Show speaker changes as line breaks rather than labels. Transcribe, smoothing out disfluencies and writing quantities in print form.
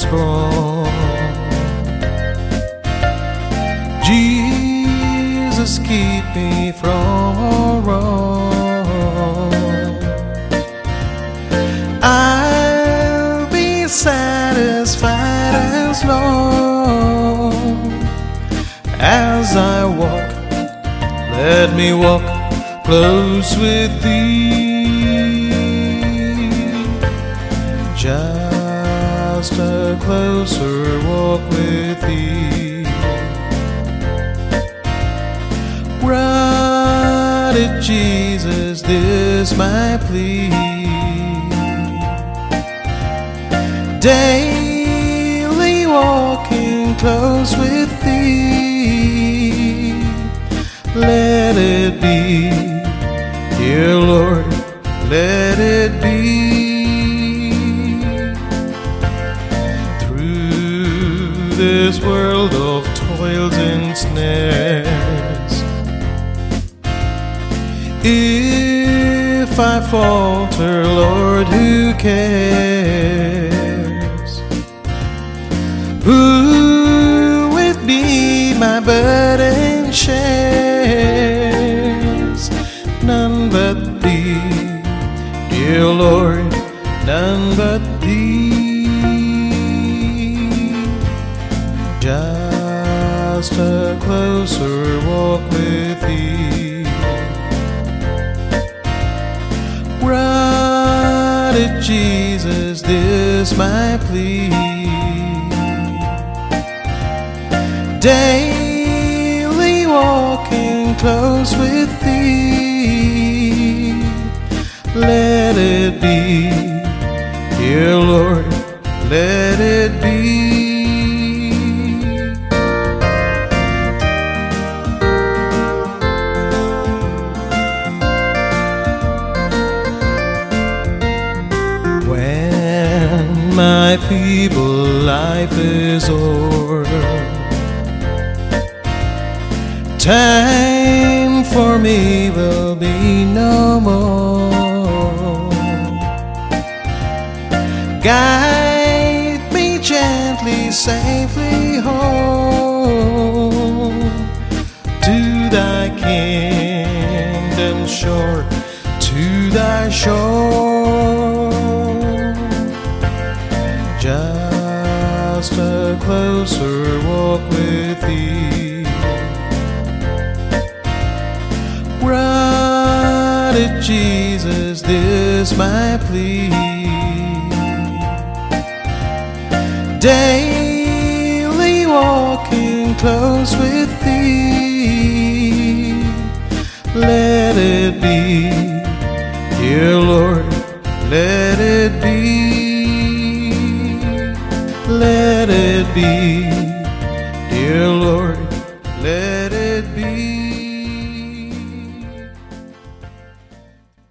strong. Jesus, keep me from all wrong. I'll be satisfied as long as I walk. Let me walk close with Thee. Just a closer walk with Thee. Rotted Jesus, this my plea. Daily walking close with Thee. Let it be, dear Lord, let it be. Through this world of toils and snares, if I falter, Lord, who cares? Who with me my burden shares? None but Thee, dear Lord, none but Thee. Just a closer walk with Thee. Rotted Jesus, this my plea. Daily walking close with Thee. Let it be, dear Lord, let it be. When my feeble life is o'er, time for me will be no more. Guide me gently, safely home to Thy kingdom shore, to Thy shore. Just a closer walk with Thee. Rotted Jesus, this my plea. Daily walking close with Thee. Let it be, dear Lord, let it be. Let it be.